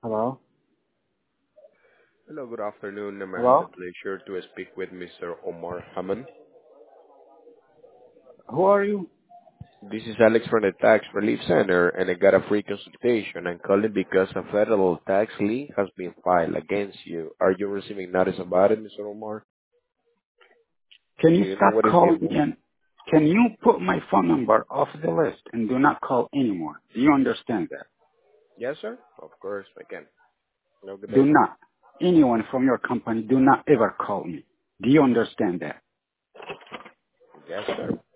Hello? Hello, good afternoon. I have the Hello? pleasure to speak with Mr. Omar Haman. Who are you? This is Alex from the Tax Relief Center, and I got a free consultation. I'm calling because a federal tax lien has been filed against you. Are you receiving notice about it, Mr. Omar? Can Do you you know stop what is the calling me amount? and can you put my phone number off the list and do not call anymore? Do you understand that? Yes, sir. Of course, I can. Have a good Do day. not. Anyone from your company do not ever call me. Do you understand that? Yes, sir.